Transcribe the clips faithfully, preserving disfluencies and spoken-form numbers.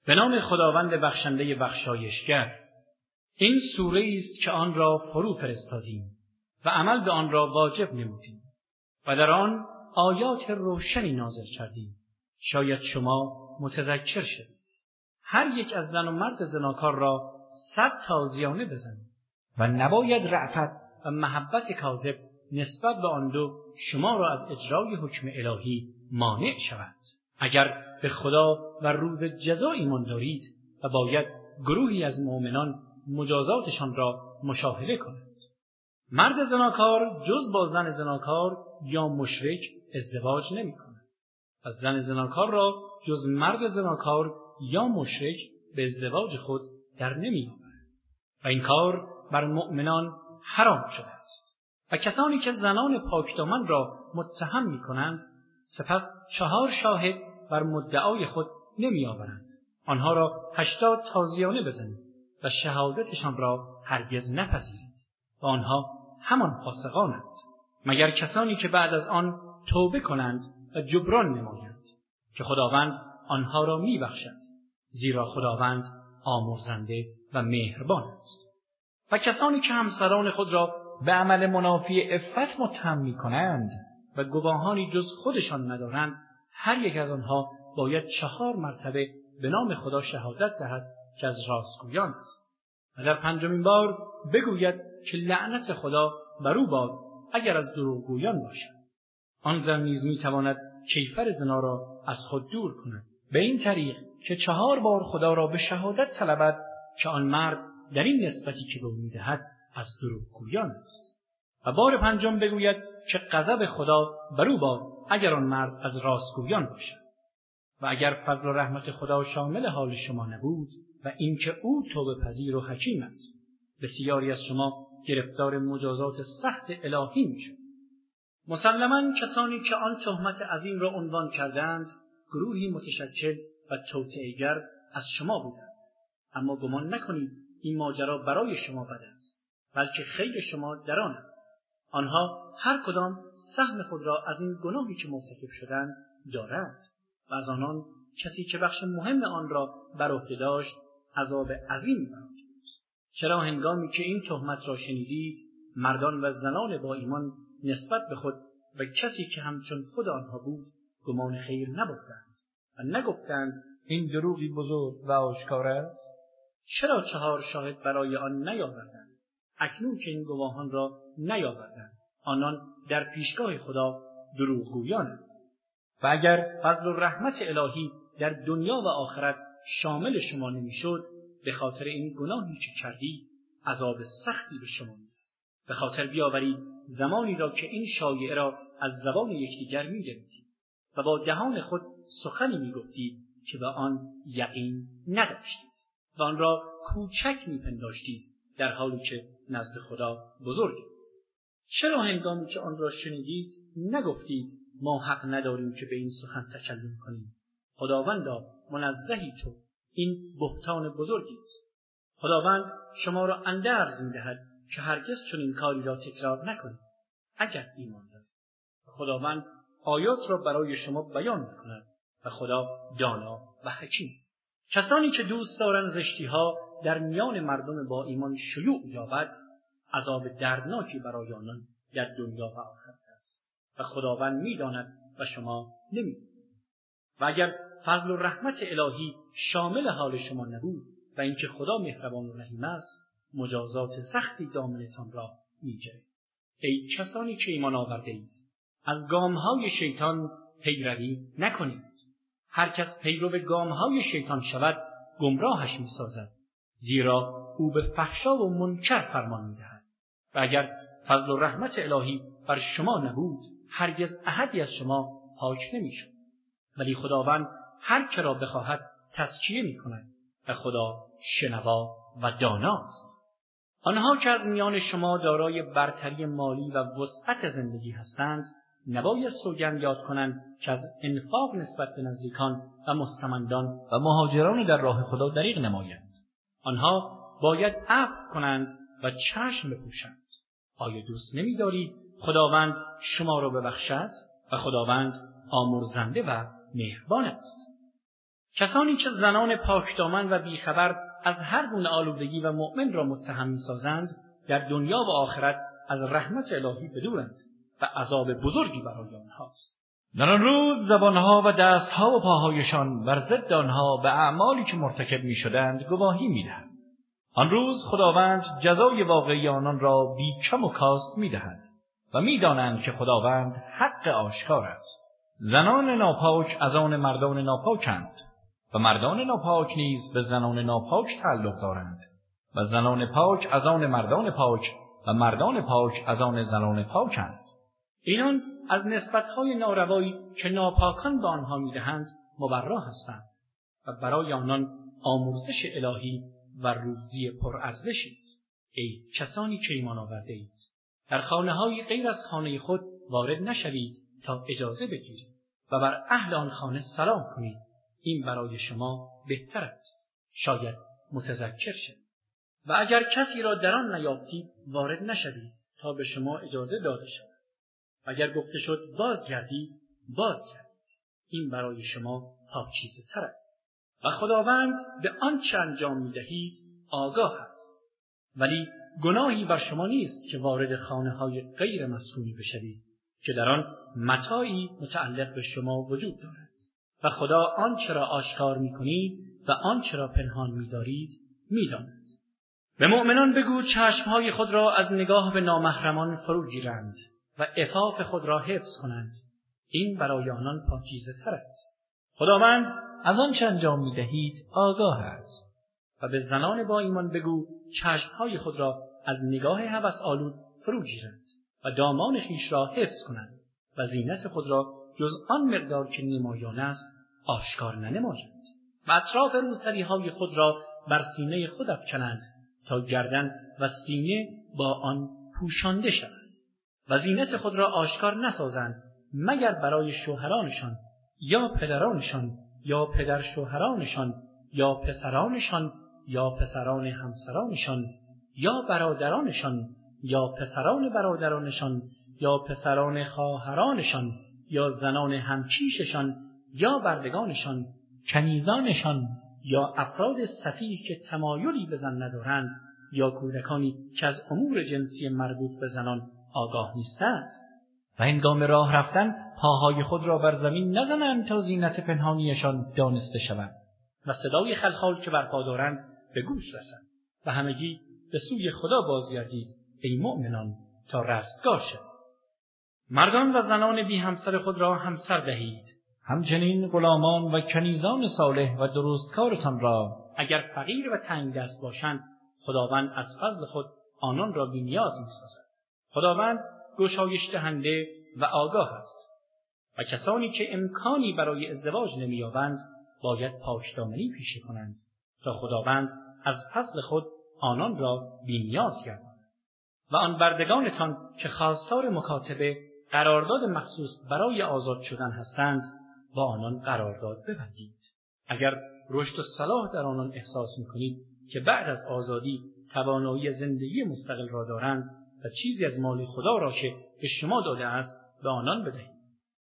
به نام خداوند بخشنده بخشایشگر. این سوره است که آن را فرو فرستادیم و عمل به آن را واجب نمودیم و در آن آیات روشنی نازل کردیم. شاید شما متذکر شوید. هر یک از زن و مرد زناکار را صد تازیانه بزنید و نباید رأفت و محبت کاذب نسبت به آن دو شما را از اجرای حکم الهی مانع شود. اگر به خدا و روز جزا ایمان دارید و باید گروهی از مؤمنان مجازاتشان را مشاهده کنند. مرد زناکار جز با زن زناکار یا مشرک ازدواج نمی کند و زن زناکار را جز مرد زناکار یا مشرک به ازدواج خود در نمی آورد و این کار بر مؤمنان حرام شده است. و کسانی که زنان پاکدامن را متهم می کنند سپس چهار شاهد بر مدعای خود نمی آورند، آنها را هشتاد تازیانه بزنید و شهادتشان را هرگز نپذیرید و آنها همان فاسقانند، مگر کسانی که بعد از آن توبه کنند و جبران نمایند که خداوند آنها را می بخشد، زیرا خداوند آمرزنده و مهربان است. و کسانی که همسران خود را به عمل منافی عفت متهم می کنند و گواهانی جز خودشان ندارند، هر یک از آنها باید چهار مرتبه به نام خدا شهادت دهد که از راستگویان است و در پنجمین بار بگوید که لعنت خدا بر او باد اگر از دروغگویان باشد. آن زن نیز میتواند کیفر زنا را از خود دور کند به این طریق که چهار بار خدا را به شهادت طلبد که آن مرد در این نسبتی که به او میدهد از دروغگویان است و بار پنجم بگوید که غضب خدا بر او باد اگر آن مرد از راستگویان باشد. و اگر فضل و رحمت خدا شامل حال شما نبود و اینکه او توبه پذیر و حکیم است، بسیاری از شما گرفتار مجازات سخت الهی میشد. مسلماً کسانی که آن تهمت عظیم را عنوان کردند گروهی متشکل و توطئه‌گر از شما بودند، اما گمان نکنید این ماجرا برای شما بد است، بلکه خیر شما در آن است. آنها هر کدام سهم خود را از این گناهی که مرتکب شدند دارند و از آنان کسی که بخش مهم آن را بر عهده داشت عذاب عظیمی بر آن است. چرا هنگامی که این تهمت را شنیدید مردان و زنان با ایمان نسبت به خود و کسی که همچون خود آنها بود گمان خیر نبردند و نگفتند این دروغی بزرگ و آشکار است؟ چرا چهار شاهد برای آن نیاوردند؟ اکنون که این گواهان را نیاوردند آنان در پیشگاه خدا دروغگویانند. و اگر فضل و رحمت الهی در دنیا و آخرت شامل شما نمیشد، به خاطر این گناهی که کردید عذاب سختی به شما میرسید. به خاطر بیاورید زمانی را که این شایعه را از زبان یکدیگر میگرفتید و با دهان خود سخنی میگفتید که به آن یقین نداشتید و آن را کوچک میپنداشتید در حالی که نزد خدا بزرگ است. چرا هنگامی که آن را شنیدید نگفتید ما حق نداریم که به این سخن تکلم کنیم؟ خداوندا منزهی تو، این بهتان بزرگی است. خداوند شما را اندرز می‌دهد که هرگز چنین کاری را تکرار نکنید اگر ایمان دارید. خداوند آیات را برای شما بیان می‌کند و خدا دانا و حکیم است. کسانی که دوست دارند زشتی‌ها در میان مردم با ایمان شیوع یابد، عذاب دردناکی برای آنان در دنیا و آخرت است و خداوند می‌داند و شما نمی‌دانید. و اگر فضل و رحمت الهی شامل حال شما نبود و اینکه خدا مهربان و رحیم است، مجازات سختی دامنتان را می‌گیرد. ای کسانی که ایمان آورده اید، از گام‌های شیطان پیروی نکنید. هر کس پیرو گام‌های شیطان شود گمراهش می‌سازد، زیرا او به فحشا و منکر فرمان می‌دهد. و اگر فضل و رحمت الهی بر شما نبود، هرگز احدی از شما پاک نمی‌شد. ولی خداوند هر که را بخواهد تزکیه می‌کند و خدا شنوا و داناست. آنها که از میان شما دارای برتری مالی و وسعت زندگی هستند، نباید سوگند یاد کنند که از انفاق نسبت به نزدیکان و مستمندان و مهاجران در راه خدا دریغ نمایند. آنها باید عفو کنند و چشم بپوشند. آیا دوست نمی‌دارید خداوند شما را ببخشد و خداوند آمرزنده و مهربان است؟ کسانی که زنان پاکدامن و بیخبر از هر گونه آلودگی و مؤمن را متهم می‌سازند، در دنیا و آخرت از رحمت الهی بدورند و عذاب بزرگی برای آنهاست. در آن روز زبانها و دستها و پاهایشان بر ضد آنها به اعمالی که مرتکب می‌شدند گواهی می‌دهند. آن روز خداوند جزای واقعی آنان را بی کم و کاست می‌دهد و می‌دانند که خداوند حق آشکار است. زنان ناپاک از آن مردان ناپاکند و مردان ناپاک نیز به زنان ناپاک تعلق دارند و زنان پاک از آن مردان پاک و مردان پاک از آن زنان پاکند. اینان از نسبت‌های ناروایی که ناپاکان به آنها می‌دهند مبرا هستند و برای آنان آمرزش الهی و روزی پرارزشی است. ای کسانی که ایمان آورده اید، در خانه‌های غیر از خانه خود وارد نشوید تا اجازه بگیرید و بر اهل آن خانه سلام کنید. این برای شما بهتر است. شاید متذکر شوید. و اگر کسی را در آن نیافتید وارد نشوید تا به شما اجازه داده شود. اگر گفته شد بازگردید بازگردید. این برای شما پاکیزه تر است. و خداوند به آنچه انجام می‌دهید آگاه است. ولی گناهی بر شما نیست که وارد خانه‌های غیر مسکونی بشوید که در آن متاعی متعلق به شما وجود دارد و خدا آنچه را آشکار می‌کنید و آنچه را پنهان می‌دارید می‌داند. به مؤمنان بگو چشم‌های خود را از نگاه به نامحرمان فرو گیرند و عفاف خود را حفظ کنند. این برای آنان پاکیزه تر است. خداوند از آنچه انجام می‌دهید آگاه است. و به زنان با ایمان بگو چشم‌های خود را از نگاه هوس آلود فرو گیرند و دامان خویش را حفظ کنند و زینت خود را جز آن مقدار که نمایان است آشکار ننمایند و اطراف روسری‌های خود را بر سینه خود افکنند تا گردن و سینه با آن پوشانده شوند و زینت خود را آشکار نسازند مگر برای شوهرانشان یا پدرانشان یا پدر شوهرانشان یا پسرانشان یا پسران همسرانشان یا برادرانشان یا پسران برادرانشان یا پسران خواهرانشان یا زنان همکیششان یا بردگانشان، کنیزانشان یا افراد سفیه که تمایلی به زن ندارند یا کودکانی که از امور جنسی مربوط به زنان آگاه نیستند. و هنگام راه رفتن پاهای خود را بر زمین نزنند تا زینت پنهانیشان دانسته شود و صدای خلخال که برپا دارند به گوش رسد و همگی به سوی خدا بازگردید ای مؤمنان تا رستگار شوید. مردان و زنان بی همسر خود را همسر دهید، همچنین غلامان و کنیزان صالح و درستکارتان را اگر فقیر و تنگ دست باشند خداوند از فضل خود آنان را بی نیاز می‌سازد. خداوند گشایش دهنده و آگاه است. و کسانی که امکانی برای ازدواج نمی‌یابند باید پاکدامنی پیشه کنند تا خداوند از فضل خود آنان را بی نیاز گرداند. و آن بردگانتان که خواستار مکاتبه قرارداد مخصوص برای آزاد شدن هستند با آنان قرارداد ببندید. اگر رشد و صلاح در آنان احساس می‌کنید که بعد از آزادی توانایی زندگی مستقل را دارند و چیزی از مال خدا را که به شما داده است به آنان بدهید.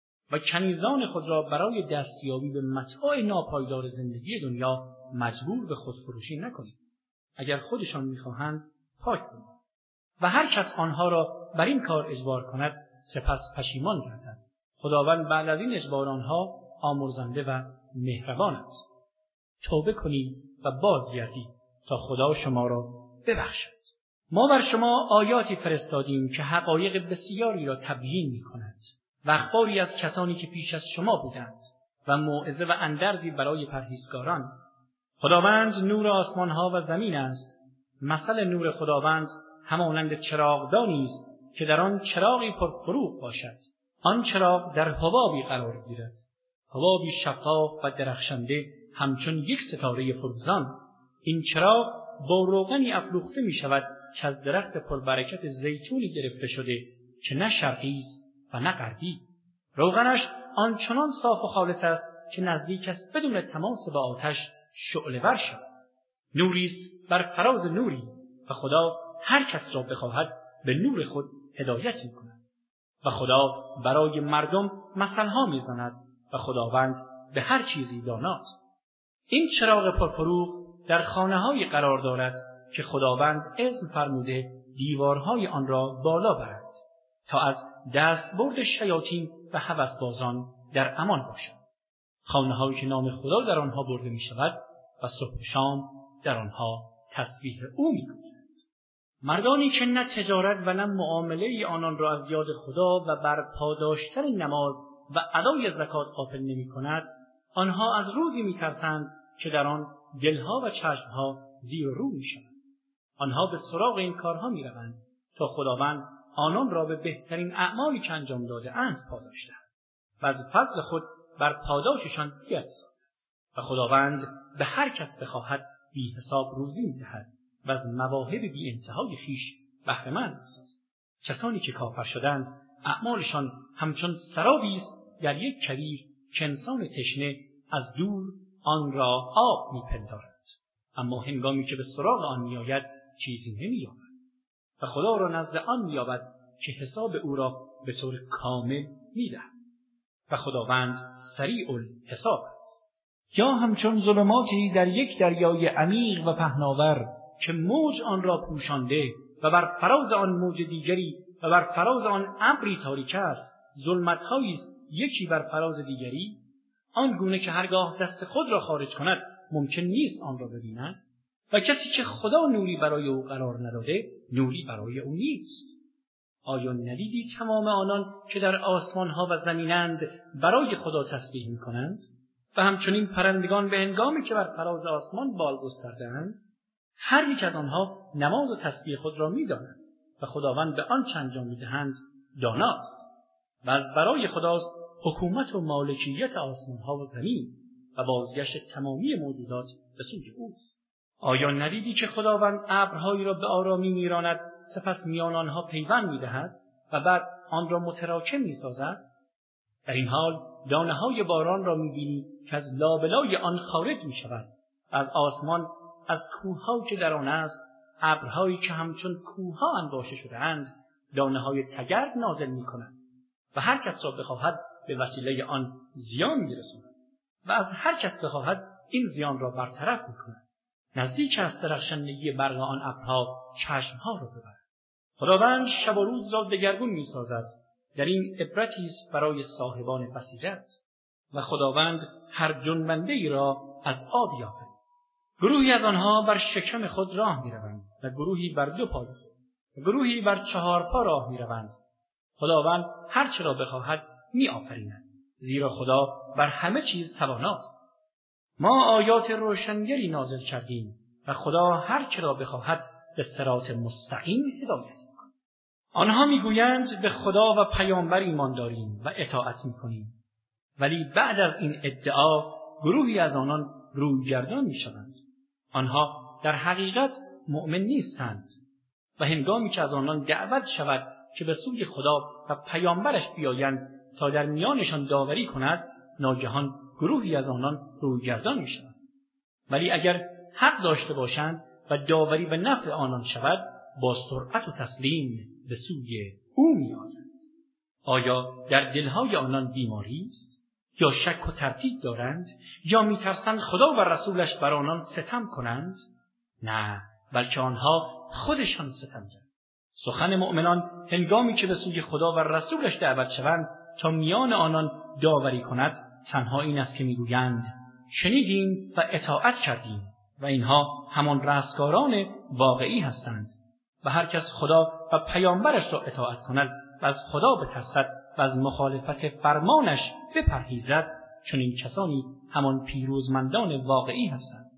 و کنیزان خود را برای دستیابی به متاع ناپایدار زندگی دنیا مجبور به خودفروشی نکنید. اگر خودشان می‌خواهند پاک کنید. و هر کس آنها را بر این کار اجبار کند سپس پشیمان گردد. خداوند بعد از این اجبار آنها آمرزنده و مهربان است. توبه کنید و بازگردید تا خدا شما را ببخشد. ما بر شما آیاتی فرستادیم که حقایق بسیاری را تبیین می‌کند و اخباری از کسانی که پیش از شما بودند و موعظه و اندرزی برای پرهیزگاران. خداوند نور آسمان‌ها و زمین است. مثل نور خداوند همانند چراغدانی است که در آن چراغی پرفروغ باشد. آن چراغ در حبابی قرار گیرد. حبابی شفاف و درخشنده همچون یک ستاره فروزان. این چراغ با روغنی افروخته می شود که از درخت پربرکت زیتونی گرفته شده که نه شرقی است و نه غربی. روغنش آنچنان صاف و خالص است که نزدیک است بدون تماس با آتش شعله‌ور شود. نوری است بر فراز نوری و خدا هر کس را بخواهد به نور خود هدایت می‌کند. و خدا برای مردم مثل‌ها می‌زند و خداوند به هر چیزی داناست. این چراغ پرفروغ در خانه‌های قرار دارد که خداوند اذن فرموده دیوارهای آن را بالا برند تا از دستبرد شیاطین و هوسبازان در امان باشند. خانه‌هایی که نام خدا در آنها برده می شود و صبح و شام در آنها تسبیح او می گویند. مردانی که نه تجارت و نه معامله آنان را از یاد خدا و بر پاداشتن نماز و ادای زکات غافل نمی کند، آنها از روزی می ترسند که در آن دلها و چشمها زیر و رو می شود. آنها به سراغ این کارها می روند تا خداوند آنان را به بهترین اعمالی که انجام داده اند پاداشتند و از فضل خود بر پاداششان بیفزاید. و خداوند به هر کس بخواهد بی حساب روزی می دهد و از مواهب بی انتهای خویش بهره مند می سازد. کسانی که کافر شدند اعمالشان همچون سرابی است در یک کویر که انسان تشنه از دور آن را آب میپندارد، اما هنگامی که به سراغ آن میآید چیزی نمییابد و خدا را نزد آن مییابد که حساب او را به طور کامل میدهد و خداوند سریع الحساب است. یا همچون ظلماتی در یک دریای عمیق و پهناور که موج آن را پوشانده و بر فراز آن موج دیگری و بر فراز آن ابری تاریک است، ظلمت‌هایی است یکی بر فراز دیگری، آن گونه که هرگاه دست خود را خارج کند ممکن نیست آن را ببیند و کسی که خدا نوری برای او قرار نداده نوری برای او نیست. آیا ندیدی تمام آنان که در آسمان‌ها و زمینند برای خدا تسبیح می‌کنند و همچنین پرندگان به هنگامی که بر فراز آسمان بال گسترده‌اند، هر یک از آنها نماز و تسبیح خود را می‌دانند و خداوند به آن چه انجام می‌دهند داناست و از برای خداست حکومت و مالکیت آسمان‌ها و زمین و بازگشت تمامی موجودات به سوی اوست. آیا ندیدی که خداوند ابرهایی را به آرامی می‌راند، سپس میان آنها پیوند می‌دهد و بعد آن را متراکم می‌سازد؟ در این حال دانه‌های باران را می‌بینی که از لابلای آن خارج می‌شود و از آسمان، از کوه‌ها که در آن است، ابرهایی که همچون کوه‌ها انباشته شده‌اند دانه‌های تگرگ نازل می‌کنند و هر کس را بخواهد به وسیله آن زیان می‌رساند و از هر کس بخواهد این زیان را برطرف می‌کند. نزدیک است درخشندگی برق آن ابرها چشمها را ببرد. خداوند شب و روز را دگرگون می‌سازد. در این عبرتی است برای صاحبان بصیرت و خداوند هر جنبنده‌ای را از آب یافت. گروهی از آنها بر شکم خود راه می‌روند و گروهی بر دو پای خود و گروهی بر چهار پا راه می‌روند. خداوند هر چه را بخواهد می‌آفریند، زیرا خدا بر همه چیز تواناست. ما آیات روشنگری نازل کردیم و خدا هر چه را بخواهد به صراط مستقیم هدایت می‌کند. آنها می‌گویند به خدا و پیامبر ایمان داریم و اطاعت می‌کنیم، ولی بعد از این ادعا گروهی از آنان رویگردان می‌شوند. آنها در حقیقت مؤمن نیستند و هنگامی که از آنان دعوت شود که به سوی خدا و پیامبرش بیایند تا در میانشان داوری کند، ناگهان گروهی از آنان رویگردان می‌شوند. ولی اگر حق داشته باشند و داوری به نفع آنان شود، با سرعت و تسلیم به سوی او می‌آیند. آیا در دلهای آنان بیماری است؟ یا شک و تردید دارند؟ یا می‌ترسند خدا و رسولش بر آنان ستم کنند؟ نه، بلکه آنها خودشان ستم‌زدند. سخن مؤمنان هنگامی که به سوی خدا و رسولش دعوت شوند تا میان آنان داوری کند، تنها این است که میگویند شنیدیم و اطاعت کردیم و اینها همان رستگاران واقعی هستند. و هر کس خدا و پیامبرش را اطاعت کند و از خدا بترسد و از مخالفت فرمانش بپرهیزد، چون این کسانی همان پیروزمندان واقعی هستند.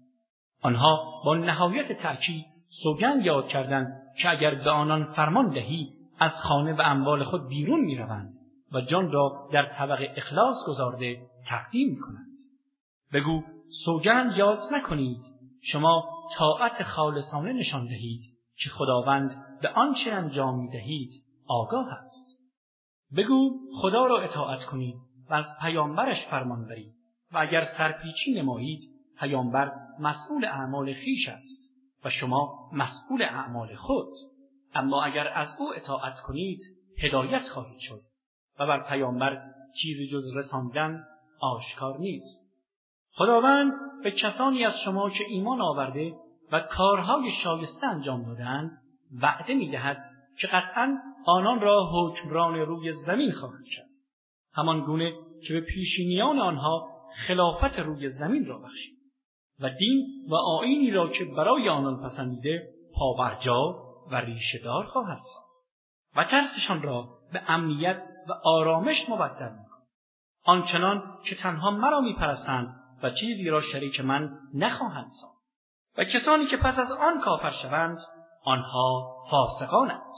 آنها با نهایت تأکید سوگند یاد کردند که اگر به آنان فرمان دهی از خانه و اموال خود بیرون می‌روند و جان را در طبق اخلاص گذارده تقدیم کنند. بگو سوگند یاد نکنید، شما طاعت خالصانه نشان دهید که خداوند به آنچه انجام می‌دهید آگاه است. بگو خدا را اطاعت کنید و از پیامبرش فرمان برید و اگر سرپیچی نمایید، پیامبر مسئول اعمال خویش است و شما مسئول اعمال خود. اما اگر از او اطاعت کنید هدایت خواهید شد و بر پیامبر چیزی جز رساندن آشکار نیست. خداوند به کسانی از شما که ایمان آورده و کارهای شایسته انجام دادند وعده می‌دهد که قطعاً آنان را حکمران روی زمین خواهد کرد، همان گونه که به پیشینیان آنها خلافت روی زمین را بخشید و دین و آیینی را که برای آنان پسندیده پابرجا و ریشه‌دار خواهد ساخت و ترسشان را به امنیت و آرامش مبدل می‌کند، آنچنان که تنها مرا می‌پرستند و چیزی را شریک من نخواهند ساخت. و کسانی که پس از آن کافر شوند آنها فاسقانند.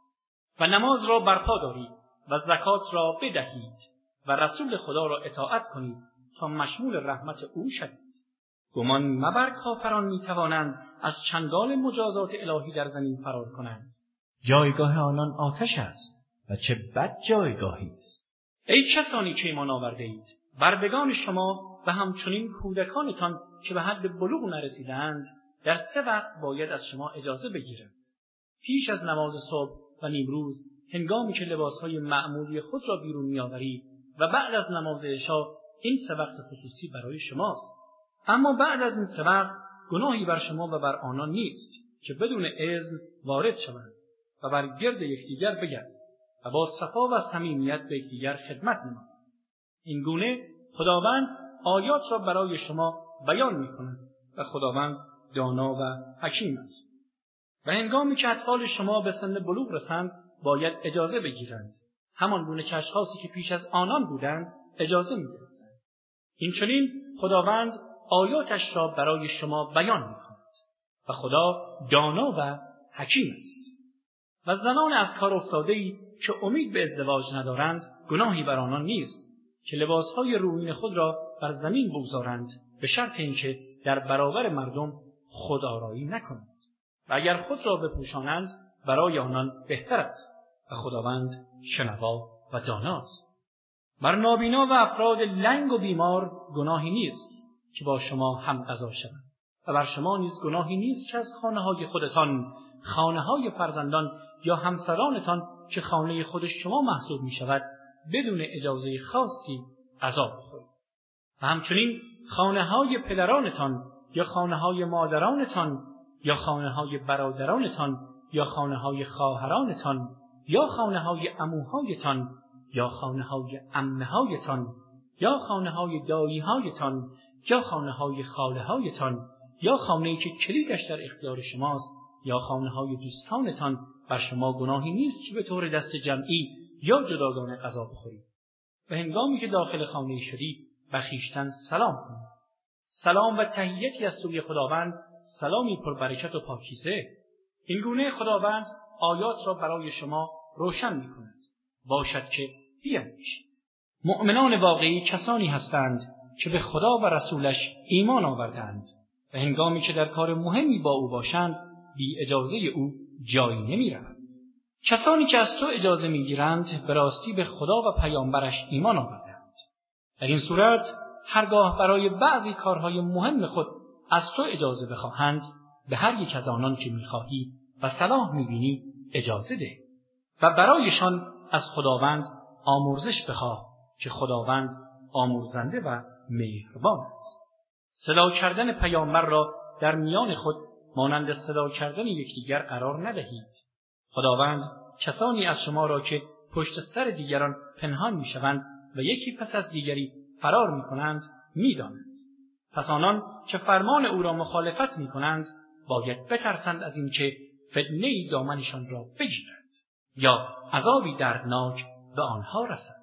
و نماز را برپا دارید و زکات را بدهید و رسول خدا را اطاعت کنید تا مشمول رحمت او شوید. گمان مبر کافران میتوانند از چنگال مجازات الهی در زمین فرار کنند. جایگاه آنان آتش است و چه بد جایگاهی است. ای کسانی که ایمان آورده اید، بردگان شما و همچنین کودکانتان که به حد بلوغ نرسیدند در سه وقت باید از شما اجازه بگیرند. پیش از نماز صبح و نیمروز هنگامی که لباسهای معمولی خود را بیرون میآورید و بعد از نماز عشا، این سه وقت خصوصی برای شماست. اما بعد از این سه وقت گناهی بر شما و بر آنان نیست که بدون اذن وارد شوند و بر گرد یکدیگر بگردند و با صفا و صمیمیت به یکدیگر خدمت نمایند. این گونه خداوند آیات را برای شما بیان می‌کند و خداوند دانا و حکیم است. و هنگامی که اطفال شما به سن بلوغ رسند باید اجازه بگیرند، همان گونه که اشخاصی که پیش از آنان بودند اجازه می‌گرفتند. این چنین خداوند آیاتش را برای شما بیان می‌کند و خدا دانا و حکیم است. و زنان از کار افتاده‌ای که امید به ازدواج ندارند گناهی بر آنان نیست که لباسهای رویین خود را بر زمین بگذارند، به شرط اینکه در برابر مردم خودآرایی نکنند و اگر خود را بپوشانند برای آنان بهتر است و خداوند شنوا و داناست. بر نابینا و افراد لنگ و بیمار گناهی نیست که با شما هم غذا شوند و بر شما نیز گناهی نیست که از خانه‌های خودتان، خانه‌های فرزندان یا همسرانتان که خانه خود شما محسوب می شود بدون اجازه خاصی غذا بخورید. و همچنین خانه‌های پدرانتان یا خانه‌های مادرانتان یا خانه‌های برادرانتان یا خانه‌های خواهرانتان یا خانه‌های عموهایتان یا خانه‌های عمه‌هایتان یا خانه‌های دایی‌هایتان یا خانه‌های خاله‌هایتان یا خانه‌ای که کلیدش در اختیار شماست یا خانه‌های دوستانتان، بر شما گناهی نیست که به طور دست جمعی یا جداگانه غذا بخورید. و هنگامی که داخل خانه شدید به خویشتن سلام کنید. سلام و تحیتی از سوی خداوند، سلامی پر برکت و پاکیزه. این گونه خداوند آیات را برای شما روشن می‌کند. باشد که بیندیشید. مؤمنان واقعی کسانی هستند که به خدا و رسولش ایمان آوردند و هنگامی که در کار مهمی با او باشند بی اجازه او جایی نمی‌روند. کسانی که از تو اجازه می‌گیرند به راستی به خدا و پیامبرش ایمان آوردند. در این صورت هرگاه برای بعضی کارهای مهم خود از تو اجازه بخواهند به هر یک از آنان که می‌خواهی و صلاح می‌بینی اجازه ده و برایشان از خداوند آمرزش بخواه که خداوند آمرزنده و مهربان است. صدا کردن پیامبر را در میان خود مانند صدا کردن یکدیگر قرار ندهید. خداوند کسانی از شما را که پشت سر دیگران پنهان میشوند و یکی پس از دیگری فرار میکنند میدانند. پس آنان که فرمان او را مخالفت میکنند باید بترسند از این که فتنه‌ای دامنشان را بگیرد یا عذابی دردناک به آنها رسد.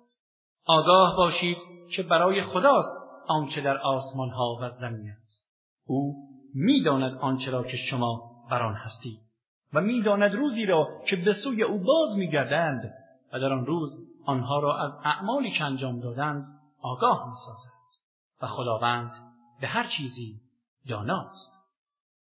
آگاه باشید که برای خداست آنچه در آسمان ها و زمین است. او میداند آنچه را که شما بر آن هستید و میداند روزی را که به سوی او باز میگردند و در آن روز آنها را از اعمالی که انجام دادند آگاه میسازد و خداوند به هر چیزی داناست.